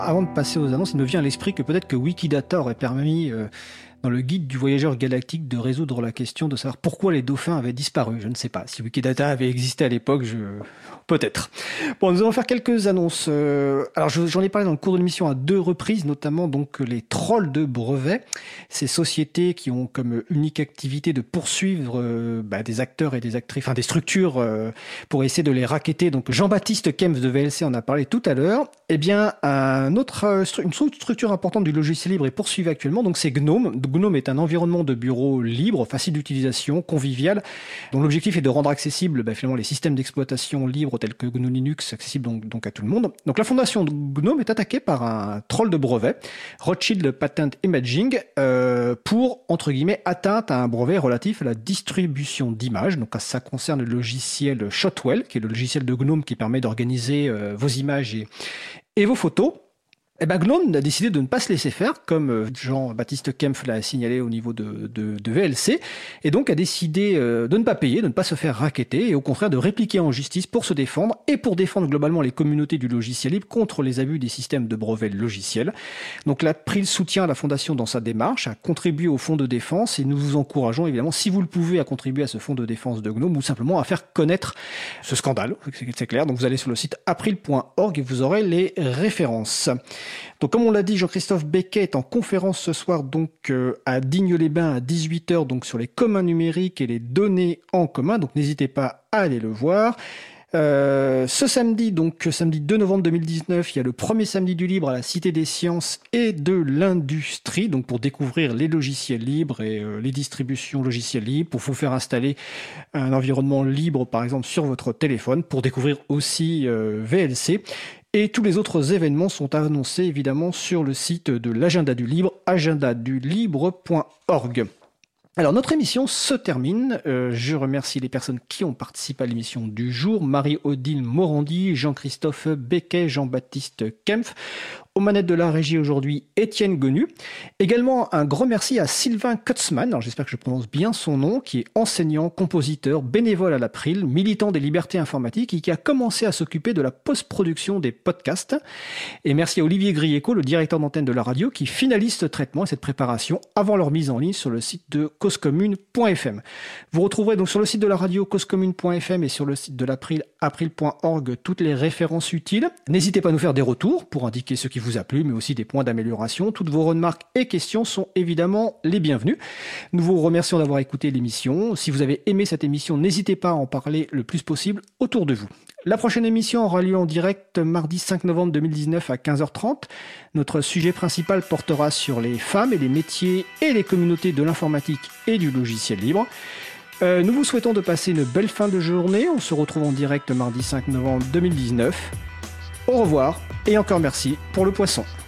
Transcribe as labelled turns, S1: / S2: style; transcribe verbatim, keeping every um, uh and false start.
S1: Avant de passer aux annonces, il me vient à l'esprit que peut-être que Wikidata aurait permis, euh, dans le guide du voyageur galactique, de résoudre la question de savoir pourquoi les dauphins avaient disparu. Je ne sais pas. Si Wikidata avait existé à l'époque, je... peut-être. Bon, nous allons faire quelques annonces. Euh, alors, je, j'en ai parlé dans le cours de l'émission à deux reprises, notamment donc les trolls de brevets, ces sociétés qui ont comme unique activité de poursuivre euh, bah, des acteurs et des actrices, enfin des structures euh, pour essayer de les racketter. Donc, Jean-Baptiste Kempf de V L C en a parlé tout à l'heure. Eh bien, un autre, une autre structure importante du logiciel libre est poursuivie actuellement, donc c'est Gnome. Gnome est un environnement de bureau libre, facile d'utilisation, convivial, dont l'objectif est de rendre accessible bah, finalement les systèmes d'exploitation libres tels que G N U Linux, accessibles donc, donc à tout le monde. Donc la fondation de Gnome est attaquée par un troll de brevet, Rothschild Patent Imaging, euh, pour, entre guillemets, atteinte à un brevet relatif à la distribution d'images. Donc ça concerne le logiciel Shotwell, qui est le logiciel de Gnome qui permet d'organiser euh, vos images et, et vos photos. Eh ben, Gnome a décidé de ne pas se laisser faire, comme Jean-Baptiste Kempf l'a signalé au niveau de, de, de V L C, et donc a décidé de ne pas payer, de ne pas se faire racketter, et au contraire de répliquer en justice pour se défendre, et pour défendre globalement les communautés du logiciel libre contre les abus des systèmes de brevets logiciels. Donc l'April soutient la Fondation dans sa démarche, a contribué au fonds de défense, et nous vous encourageons évidemment, si vous le pouvez, à contribuer à ce fonds de défense de Gnome, ou simplement à faire connaître ce scandale, c'est clair. Donc vous allez sur le site april point org et vous aurez les références. Donc comme on l'a dit, Jean-Christophe Becquet est en conférence ce soir donc euh, à Digne-les-Bains à dix-huit heures donc sur les communs numériques et les données en commun. Donc n'hésitez pas à aller le voir. Euh, ce samedi, donc samedi deux novembre deux mille dix-neuf, il y a le premier samedi du libre à la Cité des Sciences et de l'Industrie, donc pour découvrir les logiciels libres et euh, les distributions logiciels libres, pour vous faire installer un environnement libre par exemple sur votre téléphone, pour découvrir aussi euh, V L C. Et tous les autres événements sont annoncés évidemment sur le site de l'Agenda du Libre, agenda du libre point org. Alors notre émission se termine. Euh, je remercie les personnes qui ont participé à l'émission du jour. Marie-Odile Morandi, Jean-Christophe Becquet, Jean-Baptiste Kempf. Aux manettes de la régie aujourd'hui, Étienne Gonu. Également un grand merci à Sylvain Kutzmann, alors j'espère que je prononce bien son nom, qui est enseignant, compositeur, bénévole à l'April, militant des libertés informatiques et qui a commencé à s'occuper de la post-production des podcasts. Et merci à Olivier Grieco, le directeur d'antenne de la radio, qui finalise ce traitement et cette préparation avant leur mise en ligne sur le site de cause commune point f m. Vous retrouverez donc sur le site de la radio cause commune point f m et sur le site de l'April, april point org, toutes les références utiles. N'hésitez pas à nous faire des retours pour indiquer ce qui vous a plu, mais aussi des points d'amélioration. Toutes vos remarques et questions sont évidemment les bienvenues. Nous vous remercions d'avoir écouté l'émission. Si vous avez aimé cette émission, n'hésitez pas à en parler le plus possible autour de vous. La prochaine émission aura lieu en direct mardi cinq novembre deux mille dix-neuf à quinze heures trente. Notre sujet principal portera sur les femmes et les métiers et les communautés de l'informatique et du logiciel libre. Euh, nous vous souhaitons de passer une belle fin de journée. On se retrouve en direct mardi cinq novembre deux mille dix-neuf. Au revoir et encore merci pour le poisson.